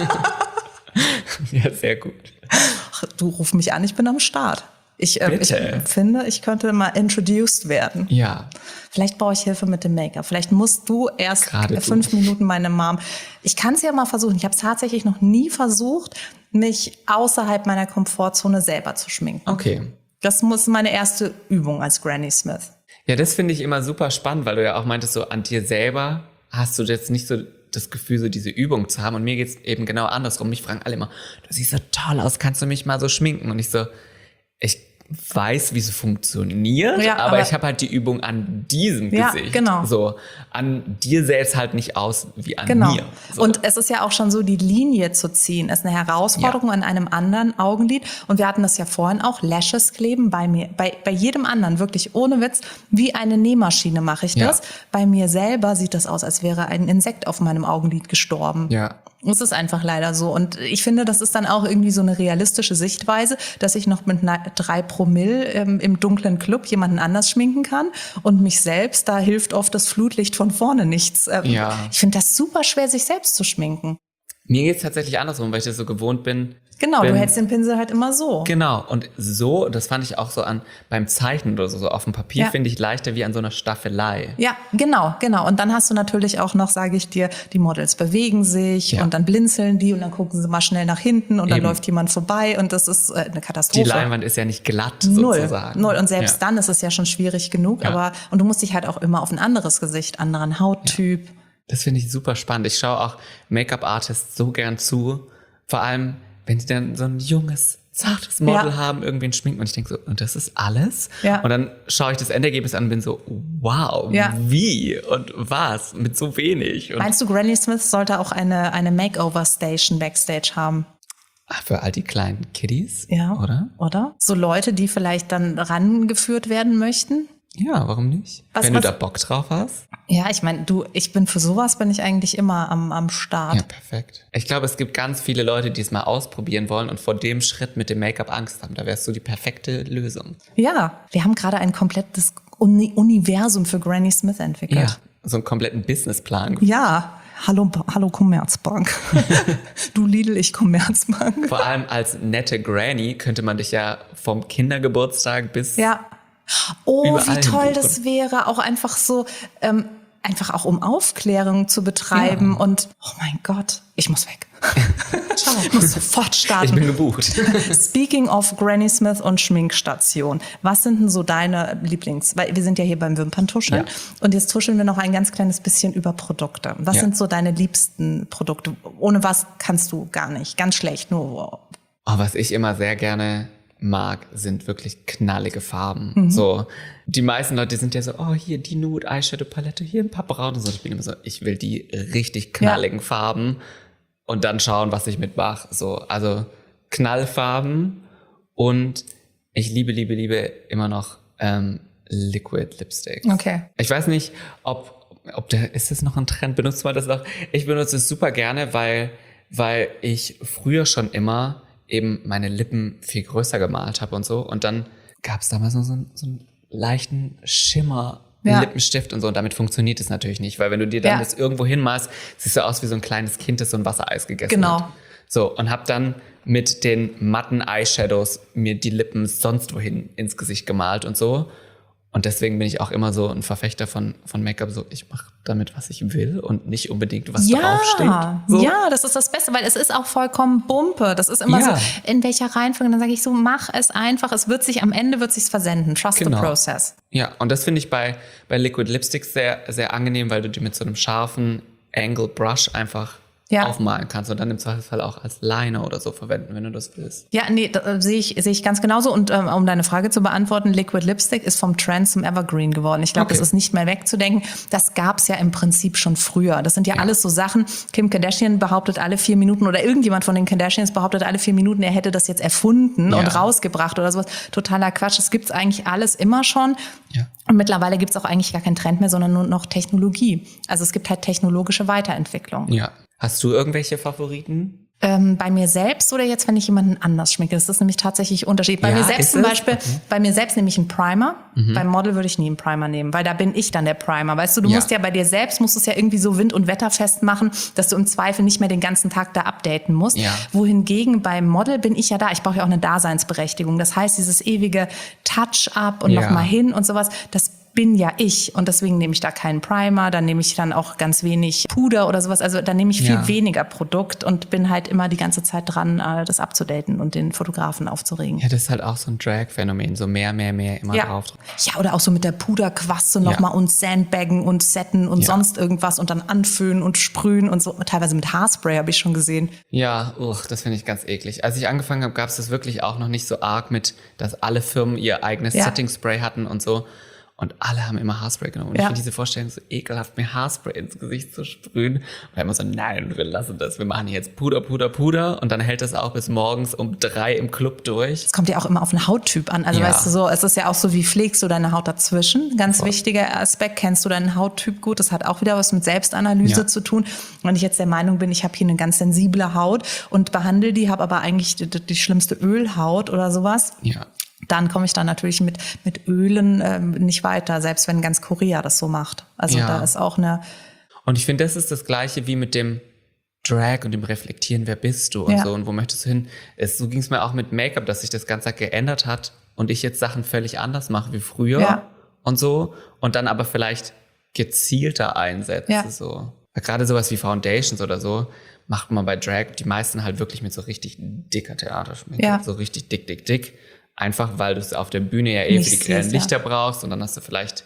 Ja, sehr gut. Ach, du ruf mich an, ich bin am Start. Ich Bitte. finde, ich könnte mal introduced werden. Ja. Vielleicht brauche ich Hilfe mit dem Make-up. Vielleicht musst du erst Gerade 5 Minuten meine Mom. Ich kann es ja mal versuchen. Ich habe es tatsächlich noch nie versucht, mich außerhalb meiner Komfortzone selber zu schminken. Okay. Das muss meine erste Übung als Granny Smith. Ja, das finde ich immer super spannend, weil du ja auch meintest, so an dir selber hast du jetzt nicht so das Gefühl, so diese Übung zu haben. Und mir geht's eben genau andersrum. Mich fragen alle immer, du siehst so toll aus, kannst du mich mal so schminken? Und ich so, ich weiß, wie es funktioniert, Ja, aber ich habe halt die Übung an diesem Gesicht. Genau. So, an dir selbst halt nicht aus wie an Genau. mir. So. Und es ist ja auch schon so, die Linie zu ziehen, ist eine Herausforderung an einem anderen Augenlid. Und wir hatten das ja vorhin auch, Lashes kleben bei mir, bei jedem anderen, wirklich ohne Witz, wie eine Nähmaschine mache ich das. Ja. Bei mir selber sieht das aus, als wäre ein Insekt auf meinem Augenlid gestorben. Ja. Es ist einfach leider so. Und ich finde, das ist dann auch irgendwie so eine realistische Sichtweise, dass ich noch mit 3 Promille im dunklen Club jemanden anders schminken kann. Und mich selbst, da hilft oft das Flutlicht von vorne nichts. Ja. Ich finde das super schwer, sich selbst zu schminken. Mir geht's tatsächlich andersrum, weil ich das so gewohnt bin. Genau, du hältst den Pinsel halt immer so. Genau, und so, das fand ich auch so beim Zeichnen oder so auf dem Papier, finde ich leichter wie an so einer Staffelei. Ja, genau. Und dann hast du natürlich auch noch, sage ich dir, die Models bewegen sich und dann blinzeln die und dann gucken sie mal schnell nach hinten und dann läuft jemand vorbei und das ist eine Katastrophe. Die Leinwand ist ja nicht glatt Null. sozusagen. Und selbst dann ist es ja schon schwierig genug, und du musst dich halt auch immer auf ein anderes Gesicht, anderen Hauttyp. Das finde ich super spannend. Ich schaue auch Make-up-Artists so gern zu, vor allem wenn sie dann so ein junges, zartes Model haben, irgendwen schminken und ich denke so, und das ist alles? Ja. Und dann schaue ich das Endergebnis an und bin so, wow, wie und was, mit so wenig. Und Meinst du, Granny Smith sollte auch eine Makeover-Station Backstage haben? für all die kleinen Kiddies, oder? Oder? So Leute, die vielleicht dann rangeführt werden möchten? Ja, warum nicht? Wenn du da Bock drauf hast. Ja, ich meine, ich bin für sowas bin ich eigentlich immer am Start. Ja, perfekt. Ich glaube, es gibt ganz viele Leute, die es mal ausprobieren wollen und vor dem Schritt mit dem Make-up Angst haben. Da wärst du die perfekte Lösung. Ja, wir haben gerade ein komplettes Universum für Granny Smith entwickelt. Ja, so einen kompletten Businessplan. Ja, hallo Commerzbank. Du Lidl, ich Commerzbank. Vor allem als nette Granny könnte man dich ja vom Kindergeburtstag bis Oh, überall wie toll hin das wäre, auch einfach so, einfach auch um Aufklärung zu betreiben und, oh mein Gott, ich muss weg. Ciao. Ich muss sofort starten. Ich bin gebucht. Speaking of Granny Smith und Schminkstation, was sind denn so deine weil wir sind ja hier beim Wimperntuscheln und jetzt tuscheln wir noch ein ganz kleines bisschen über Produkte. Was sind so deine liebsten Produkte? Ohne was kannst du gar nicht, ganz schlecht, nur was ich immer sehr gerne mag, sind wirklich knallige Farben. So, die meisten Leute sind ja so, hier die Nude Eyeshadow Palette, hier ein paar braune. So, ich bin immer so, ich will die richtig knalligen Farben und dann schauen, was ich mitmache. So, also Knallfarben und ich liebe immer noch Liquid Lipstick. Okay. Ich weiß nicht, ist das noch ein Trend? Benutzt man das noch? Ich benutze es super gerne, weil ich früher schon immer eben meine Lippen viel größer gemalt habe und so. Und dann gab es damals noch so einen leichten Schimmer Lippenstift und so. Und damit funktioniert es natürlich nicht, weil wenn du dir dann das irgendwo hinmalst, siehst du aus wie so ein kleines Kind, das so ein Wassereis gegessen hat. So, und hab dann mit den matten Eyeshadows mir die Lippen sonst wohin ins Gesicht gemalt und so. Und deswegen bin ich auch immer so ein Verfechter von Make-up, so ich mache damit, was ich will und nicht unbedingt, was draufsteht. So. Ja, das ist das Beste, weil es ist auch vollkommen Bumpe. Das ist immer so, in welcher Reihenfolge. Dann sage ich so, mach es einfach. Am Ende wird sich's versenden. Trust the process. Ja, und das finde ich bei Liquid Lipsticks sehr, sehr angenehm, weil du die mit so einem scharfen Angle Brush einfach aufmalen kannst und dann im Zweifelsfall auch als Liner oder so verwenden, wenn du das willst. Ja, nee, sehe ich ganz genauso. Und um deine Frage zu beantworten, Liquid Lipstick ist vom Trend zum Evergreen geworden. Ich glaube, das ist nicht mehr wegzudenken. Das gab's ja im Prinzip schon früher. Das sind ja alles so Sachen. Kim Kardashian behauptet alle 4 Minuten oder irgendjemand von den Kardashians behauptet alle 4 Minuten, er hätte das jetzt erfunden und rausgebracht oder sowas. Totaler Quatsch. Das gibt's eigentlich alles immer schon. Ja. Und mittlerweile gibt's auch eigentlich gar keinen Trend mehr, sondern nur noch Technologie. Also es gibt halt technologische Weiterentwicklung. Ja. Hast du irgendwelche Favoriten? Bei mir selbst oder jetzt, wenn ich jemanden anders schminke? Das ist nämlich tatsächlich Unterschied. Bei mir selbst zum Beispiel, bei mir selbst nehme ich einen Primer. Beim Model würde ich nie einen Primer nehmen, weil da bin ich dann der Primer. Weißt du, du musst ja bei dir selbst, musst es ja irgendwie so wind- und wetterfest machen, dass du im Zweifel nicht mehr den ganzen Tag da updaten musst. Ja. Wohingegen beim Model bin ich ja da. Ich brauche ja auch eine Daseinsberechtigung. Das heißt, dieses ewige Touch-up und nochmal hin und sowas, das bin ja ich und deswegen nehme ich da keinen Primer, dann nehme ich dann auch ganz wenig Puder oder sowas, also dann nehme ich viel weniger Produkt und bin halt immer die ganze Zeit dran, das abzudaten und den Fotografen aufzuregen. Ja, das ist halt auch so ein Drag-Phänomen, so mehr immer drauf. Ja, oder auch so mit der Puderquaste nochmal und Sandbaggen und Setten und sonst irgendwas und dann anföhnen und sprühen und so, teilweise mit Haarspray habe ich schon gesehen. Ja, das finde ich ganz eklig. Als ich angefangen habe, gab es das wirklich auch noch nicht so arg mit, dass alle Firmen ihr eigenes Setting-Spray hatten und so. Und alle haben immer Haarspray genommen. Und ich finde diese Vorstellung so ekelhaft, mir Haarspray ins Gesicht zu sprühen. Und immer so, nein, wir lassen das. Wir machen jetzt Puder. Und dann hält das auch bis morgens um 3 im Club durch. Es kommt ja auch immer auf den Hauttyp an. Also weißt du so, es ist ja auch so, wie pflegst du deine Haut dazwischen? Ganz wichtiger Aspekt, kennst du deinen Hauttyp gut? Das hat auch wieder was mit Selbstanalyse zu tun. Wenn ich jetzt der Meinung bin, ich habe hier eine ganz sensible Haut und behandle die, habe aber eigentlich die schlimmste Ölhaut oder sowas. Ja. Dann komme ich dann natürlich mit Ölen nicht weiter, selbst wenn ganz Korea das so macht. Also da ist auch eine... Und ich finde, das ist das Gleiche wie mit dem Drag und dem Reflektieren, wer bist du und so und wo möchtest du hin. So ging es mir auch mit Make-up, dass sich das Ganze geändert hat und ich jetzt Sachen völlig anders mache wie früher und so und dann aber vielleicht gezielter einsetze. So. Gerade sowas wie Foundations oder so macht man bei Drag die meisten halt wirklich mit so richtig dicker Theaterschminke, so richtig dick. Einfach, weil du es auf der Bühne ja für die grellen Lichter brauchst und dann hast du vielleicht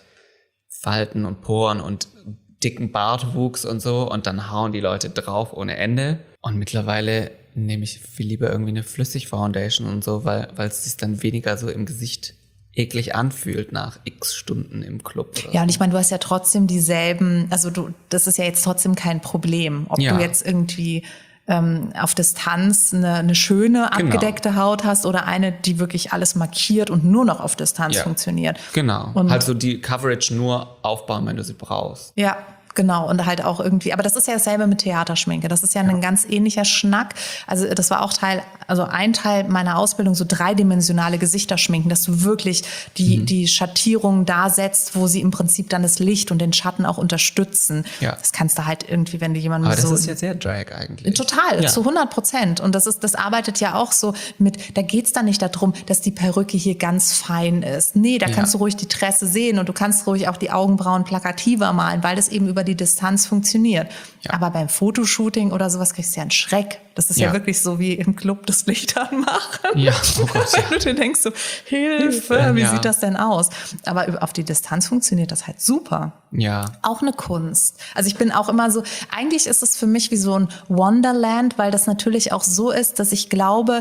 Falten und Poren und dicken Bartwuchs und so und dann hauen die Leute drauf ohne Ende. Und mittlerweile nehme ich viel lieber irgendwie eine Flüssig-Foundation und so, weil es sich dann weniger so im Gesicht eklig anfühlt nach x Stunden im Club. Ja, und ich meine, du hast ja trotzdem dieselben, also das ist ja jetzt trotzdem kein Problem, ob du jetzt irgendwie auf Distanz eine schöne, abgedeckte Haut hast oder eine, die wirklich alles markiert und nur noch auf Distanz funktioniert. Genau. Und halt so die Coverage nur aufbauen, wenn du sie brauchst. Ja, genau. Und halt auch irgendwie, aber das ist ja dasselbe mit Theaterschminke. Das ist ja ein ganz ähnlicher Schnack. Also das war auch ein Teil meiner Ausbildung, so dreidimensionale Gesichter schminken, dass du wirklich die Schattierungen da setzt, wo sie im Prinzip dann das Licht und den Schatten auch unterstützen. Ja. Das kannst du halt irgendwie, wenn du jemanden aber das ist ja sehr Drag eigentlich. Total, zu 100%. Und das arbeitet ja auch so da geht's dann nicht darum, dass die Perücke hier ganz fein ist. Nee, da kannst du ruhig die Tresse sehen und du kannst ruhig auch die Augenbrauen plakativer malen, weil das eben über die Distanz funktioniert. Ja. Aber beim Fotoshooting oder sowas kriegst du ja einen Schreck. Das ist ja wirklich so wie im Club das Licht anmachen. Ja, oh Gott, ja. Wenn du dir denkst so, Hilfe, wie sieht das denn aus? Aber auf die Distanz funktioniert das halt super. Ja. Auch eine Kunst. Also ich bin auch immer so, eigentlich ist es für mich wie so ein Wonderland, weil das natürlich auch so ist, dass ich glaube,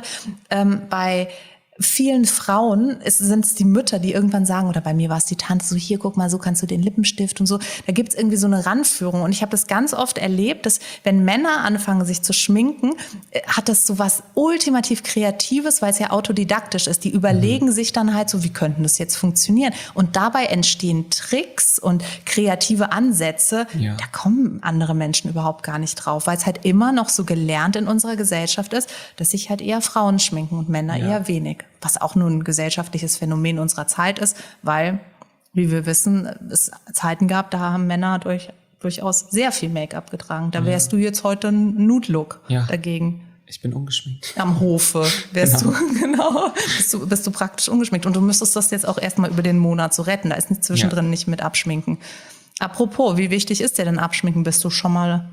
bei vielen Frauen sind es die Mütter, die irgendwann sagen, oder bei mir war es die Tante, so hier, guck mal, so kannst du den Lippenstift und so. Da gibt's irgendwie so eine Ranführung. Und ich habe das ganz oft erlebt, dass wenn Männer anfangen, sich zu schminken, hat das so was ultimativ Kreatives, weil es ja autodidaktisch ist. Die überlegen sich dann halt so, wie könnten das jetzt funktionieren? Und dabei entstehen Tricks und kreative Ansätze. Ja. Da kommen andere Menschen überhaupt gar nicht drauf, weil es halt immer noch so gelernt in unserer Gesellschaft ist, dass sich halt eher Frauen schminken und Männer eher wenig. Was auch nur ein gesellschaftliches Phänomen unserer Zeit ist, weil, wie wir wissen, es Zeiten gab, da haben Männer durchaus sehr viel Make-up getragen. Da wärst du jetzt heute ein Nude-Look dagegen. Ich bin ungeschminkt. Am Hofe wärst du, genau, bist du praktisch ungeschminkt. Und du müsstest das jetzt auch erstmal über den Monat so retten. Da ist nicht zwischendrin nicht mit Abschminken. Apropos, wie wichtig ist dir denn Abschminken? Bist du schon mal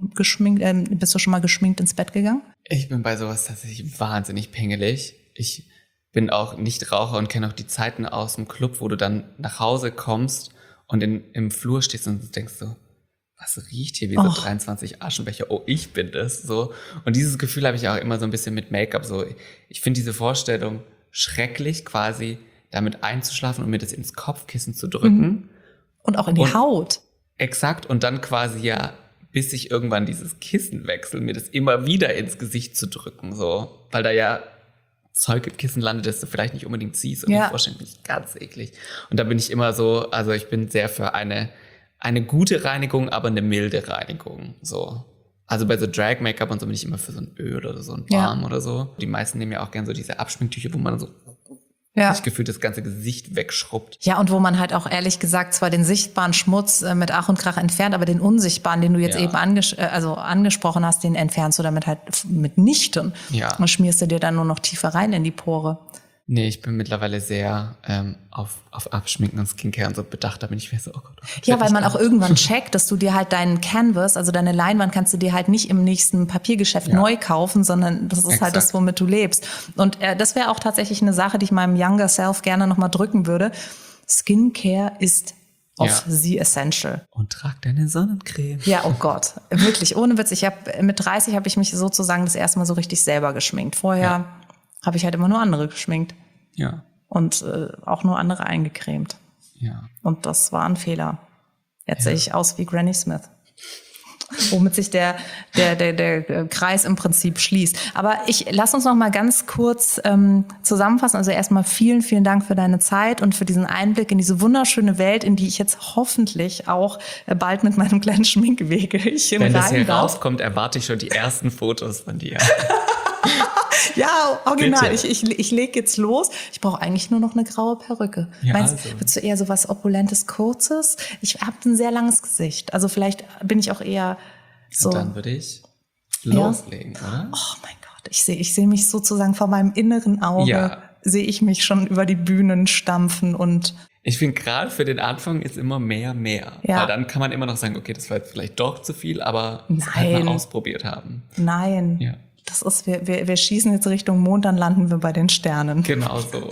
geschminkt ins Bett gegangen? Ich bin bei sowas tatsächlich wahnsinnig pingelig. Ich bin auch Nichtraucher und kenne auch die Zeiten aus dem Club, wo du dann nach Hause kommst und im Flur stehst und denkst so, was riecht hier wie so 23 Aschenbecher? Oh, ich bin das. So. Und dieses Gefühl habe ich auch immer so ein bisschen mit Make-up. So. Ich finde diese Vorstellung schrecklich, quasi damit einzuschlafen und mir das ins Kopfkissen zu drücken. Und auch in die Haut. Exakt. Und dann quasi bis ich irgendwann dieses Kissen wechsle, mir das immer wieder ins Gesicht zu drücken. So. Weil da Zeug im Kissen landet, das du vielleicht nicht unbedingt siehst. Und die Vorstellung finde ich ganz eklig. Und da bin ich immer so, also ich bin sehr für eine gute Reinigung, aber eine milde Reinigung. So. Also bei so Drag-Make-up und so bin ich immer für so ein Öl oder so ein Balm oder so. Die meisten nehmen ja auch gerne so diese Abschminktücher, wo man so das Gefühl das ganze Gesicht wegschrubbt. Ja, und wo man halt auch ehrlich gesagt zwar den sichtbaren Schmutz mit Ach und Krach entfernt, aber den unsichtbaren, den du jetzt eben angesprochen hast, den entfernst du damit halt mitnichten. Ja. Und schmierst du dir dann nur noch tiefer rein in die Pore. Nee, ich bin mittlerweile sehr auf Abschminken und Skincare und so bedacht. Da bin ich so, oh Gott. Ja, weil man auch irgendwann checkt, dass du dir halt deinen Canvas, also deine Leinwand, kannst du dir halt nicht im nächsten Papiergeschäft neu kaufen, sondern das ist halt das, womit du lebst. Und das wäre auch tatsächlich eine Sache, die ich meinem Younger Self gerne nochmal drücken würde. Skincare ist of the essential. Und trag deine Sonnencreme. Ja, oh Gott. Wirklich, ohne Witz. Mit 30 habe ich mich sozusagen das erste Mal so richtig selber geschminkt. Vorher habe ich halt immer nur andere geschminkt. Ja. Und auch nur andere eingecremt. Ja. Und das war ein Fehler. Jetzt sehe ich aus wie Granny Smith. Womit sich der Kreis im Prinzip schließt. Aber lass uns noch mal ganz kurz zusammenfassen. Also erstmal vielen, vielen Dank für deine Zeit und für diesen Einblick in diese wunderschöne Welt, in die ich jetzt hoffentlich auch bald mit meinem kleinen Schminkwägelchen rein darf. Wenn das hier rauskommt, erwarte ich schon die ersten Fotos von dir. Ja, original. Ich leg jetzt los. Ich brauche eigentlich nur noch eine graue Perücke. Ja, Meinst du, willst du eher so was Opulentes, Kurzes? Ich habe ein sehr langes Gesicht. Also vielleicht bin ich auch eher so. Und dann würde ich loslegen, oder? Oh mein Gott, ich sehe mich sozusagen vor meinem inneren Auge, sehe ich mich schon über die Bühnen stampfen und ich finde, gerade für den Anfang ist immer mehr. Ja. Weil dann kann man immer noch sagen, okay, das war jetzt vielleicht doch zu viel, aber das halt mal ausprobiert haben. Nein. Ja. Das ist, wir schießen jetzt Richtung Mond, dann landen wir bei den Sternen. Genau so.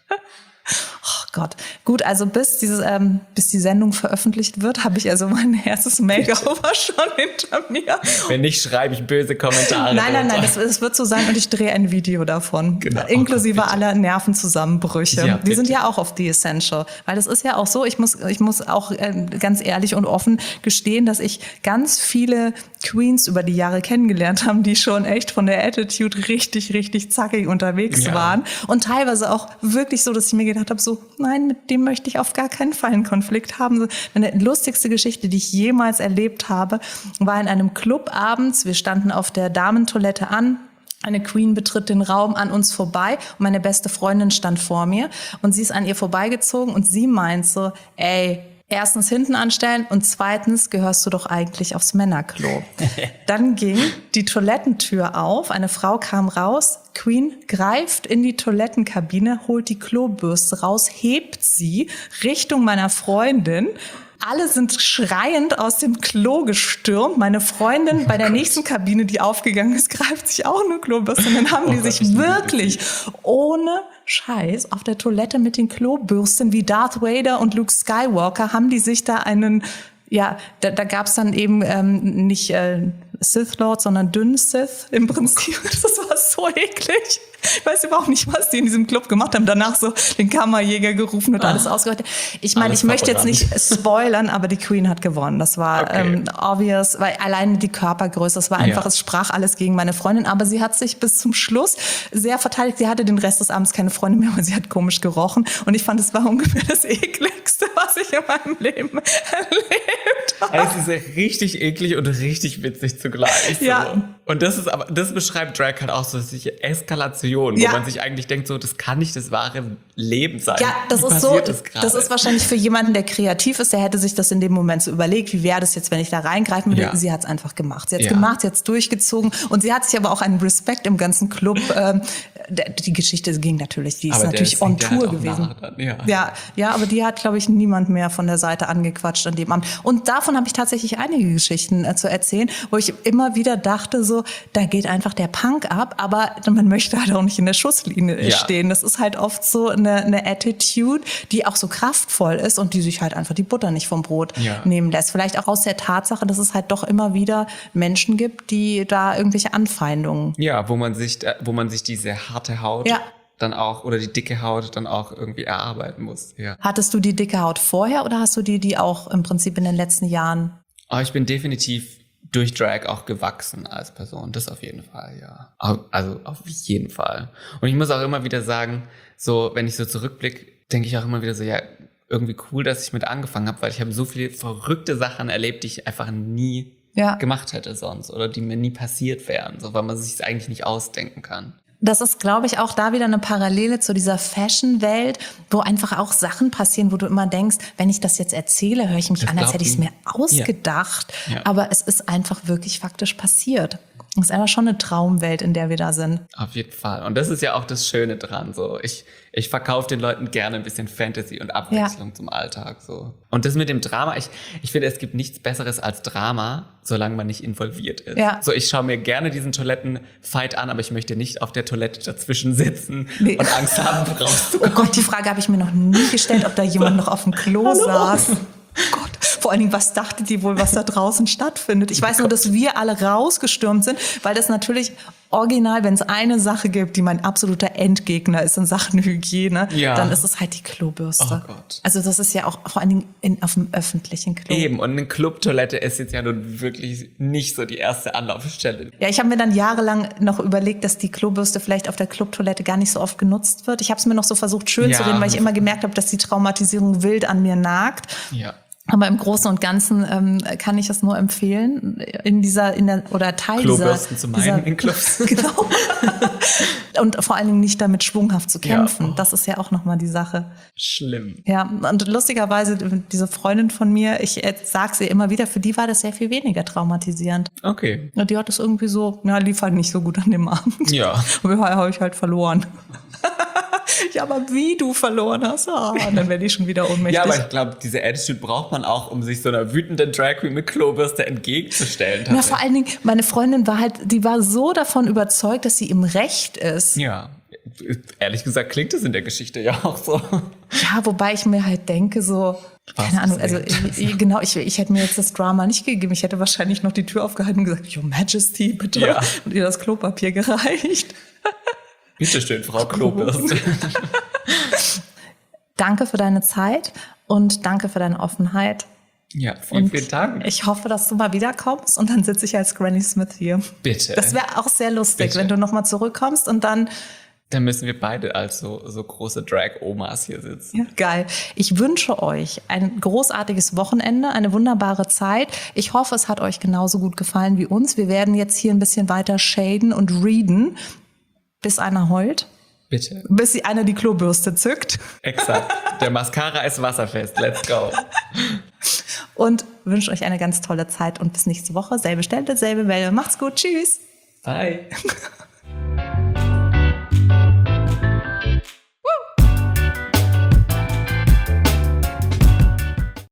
Oh Gott. Gut, also bis die Sendung veröffentlicht wird, habe ich also mein erstes Makeover schon hinter mir. Wenn nicht, schreibe ich böse Kommentare. Nein, das wird so sein und ich drehe ein Video davon. Genau. Inklusive aller Nervenzusammenbrüche. Ja, die sind ja auch auf The Essential. Weil das ist ja auch so, ich muss auch ganz ehrlich und offen gestehen, dass ich ganz viele Queens über die Jahre kennengelernt habe, die schon echt von der Attitude richtig, richtig zackig unterwegs waren. Und teilweise auch wirklich so, dass ich mir gedacht habe, so, nein, mit dem möchte ich auf gar keinen Fall einen Konflikt haben. Meine lustigste Geschichte, die ich jemals erlebt habe, war in einem Club abends. Wir standen auf der Damentoilette an. Eine Queen betritt den Raum an uns vorbei und meine beste Freundin stand vor mir und sie ist an ihr vorbeigezogen und sie meint so, ey, erstens hinten anstellen und zweitens gehörst du doch eigentlich aufs Männerklo. Dann ging die Toilettentür auf, eine Frau kam raus, Queen greift in die Toilettenkabine, holt die Klobürste raus, hebt sie Richtung meiner Freundin. Alle sind schreiend aus dem Klo gestürmt. Meine Freundin bei der nächsten Kabine, die aufgegangen ist, greift sich auch eine Klobürste. Und dann haben die sich wirklich ohne Scheiß auf der Toilette mit den Klobürsten wie Darth Vader und Luke Skywalker haben die sich da da gab's dann eben nicht Sith Lord, sondern dünnen Sith im Prinzip. Das war so eklig. Ich weiß überhaupt nicht, was die in diesem Club gemacht haben. Danach so den Kammerjäger gerufen und alles ausgehört. Ich meine, ich möchte jetzt nicht spoilern, aber die Queen hat gewonnen. Das war obvious, weil allein die Körpergröße, das war einfach, es sprach alles gegen meine Freundin. Aber sie hat sich bis zum Schluss sehr verteidigt. Sie hatte den Rest des Abends keine Freunde mehr, aber sie hat komisch gerochen. Und ich fand, es war ungefähr das Ekligste, was ich in meinem Leben erlebt habe. Also es ist ja richtig eklig und richtig witzig zugleich. zugleich. So. Ja. Und das beschreibt Drag halt auch so diese Eskalation, wo man sich eigentlich denkt, so, das kann nicht das wahre Leben sein. Ja, das Wie ist so, passiert das ist wahrscheinlich für jemanden, der kreativ ist, der hätte sich das in dem Moment so überlegt, wie wäre das jetzt, wenn ich da reingreifen würde. Ja. Sie hat es einfach gemacht. Sie hat es gemacht, sie hat es durchgezogen und sie hat sich aber auch einen Respekt im ganzen Club. Die Geschichte ging natürlich, die ist natürlich on Tour gewesen. Ja, aber die hat, glaube ich, niemand mehr von der Seite angequatscht an dem Abend. Und davon habe ich tatsächlich einige Geschichten zu erzählen, wo ich immer wieder dachte, so, da geht einfach der Punk ab, aber man möchte halt auch nicht in der Schusslinie stehen. Das ist halt oft so eine Attitude, die auch so kraftvoll ist und die sich halt einfach die Butter nicht vom Brot nehmen lässt. Vielleicht auch aus der Tatsache, dass es halt doch immer wieder Menschen gibt, die da irgendwelche Anfeindungen. Ja, wo man sich diese harte Haut dann auch, oder die dicke Haut dann auch irgendwie erarbeiten muss. Ja. Hattest du die dicke Haut vorher oder hast du die auch im Prinzip in den letzten Jahren? Aber ich bin definitiv durch Drag auch gewachsen als Person. Das auf jeden Fall, ja. Also auf jeden Fall. Und ich muss auch immer wieder sagen, so, wenn ich so zurückblicke, denke ich auch immer wieder so, ja, irgendwie cool, dass ich mit angefangen habe, weil ich habe so viele verrückte Sachen erlebt, die ich einfach nie gemacht hätte sonst oder die mir nie passiert wären, so, weil man sich es eigentlich nicht ausdenken kann. Das ist, glaube ich, auch da wieder eine Parallele zu dieser Fashion-Welt, wo einfach auch Sachen passieren, wo du immer denkst, wenn ich das jetzt erzähle, höre ich mich an, als hätte ich es mir ausgedacht. Ja. Aber es ist einfach wirklich faktisch passiert. Es ist einfach schon eine Traumwelt, in der wir da sind. Auf jeden Fall. Und das ist ja auch das Schöne dran. So, ich verkaufe den Leuten gerne ein bisschen Fantasy und Abwechslung zum Alltag. So. Und das mit dem Drama, ich finde, es gibt nichts Besseres als Drama, solange man nicht involviert ist. Ja. So, ich schaue mir gerne diesen Toilettenfight an, aber ich möchte nicht auf der Toilette dazwischen sitzen und Angst haben, rauszukommen. Oh Gott, die Frage habe ich mir noch nie gestellt, ob da jemand noch auf dem Klo saß. Gott, vor allen Dingen, was dachtet die wohl, was da draußen stattfindet? Ich weiß nur, dass wir alle rausgestürmt sind, weil das natürlich original, wenn es eine Sache gibt, die mein absoluter Endgegner ist in Sachen Hygiene, dann ist es halt die Klobürste. Oh Gott. Also das ist ja auch vor allen Dingen auf dem öffentlichen Klo. Eben, und eine Clubtoilette ist jetzt ja nun wirklich nicht so die erste Anlaufstelle. Ja, ich habe mir dann jahrelang noch überlegt, dass die Klobürste vielleicht auf der Clubtoilette gar nicht so oft genutzt wird. Ich habe es mir noch so versucht schön zu reden, weil ich immer gemerkt habe, dass die Traumatisierung wild an mir nagt. Ja. Aber im Großen und Ganzen kann ich es nur empfehlen, Teil Klobürsten zu meinen in Clubs. Genau. Und vor allen Dingen nicht damit schwunghaft zu kämpfen. Ja. Das ist ja auch nochmal die Sache. Schlimm. Ja, und lustigerweise, diese Freundin von mir, ich sag's ihr immer wieder, für die war das sehr viel weniger traumatisierend. Okay. Und die hat es irgendwie so, lief halt nicht so gut an dem Abend. Ja. Und habe ich halt verloren. Ja, aber wie du verloren hast, dann werde ich schon wieder ohnmächtig. Ja, aber ich glaube, diese Attitude braucht man auch, um sich so einer wütenden Drag Queen mit Klobürste entgegenzustellen. Na, vor allen Dingen, meine Freundin die war so davon überzeugt, dass sie im Recht ist. Ja, ehrlich gesagt klingt es in der Geschichte ja auch so. Ja, wobei ich mir halt denke, so, keine Ahnung, also ich hätte mir jetzt das Drama nicht gegeben. Ich hätte wahrscheinlich noch die Tür aufgehalten und gesagt, Your Majesty, bitte. Ja. Und ihr das Klopapier gereicht. Bitte schön, Frau Klobürste. Danke für deine Zeit und danke für deine Offenheit. Ja, vielen Dank. Ich hoffe, dass du mal wiederkommst und dann sitze ich als Granny Smith hier. Bitte. Das wäre auch sehr lustig, wenn du nochmal zurückkommst und dann... Dann müssen wir beide als so große Drag-Omas hier sitzen. Ja, geil. Ich wünsche euch ein großartiges Wochenende, eine wunderbare Zeit. Ich hoffe, es hat euch genauso gut gefallen wie uns. Wir werden jetzt hier ein bisschen weiter shaden und readen, bis einer heult. Bitte. Bis einer die Klobürste zückt. Exakt. Der Mascara ist wasserfest. Let's go. Und wünsche euch eine ganz tolle Zeit und bis nächste Woche. Selbe Stelle, selbe Welle. Macht's gut. Tschüss. Bye.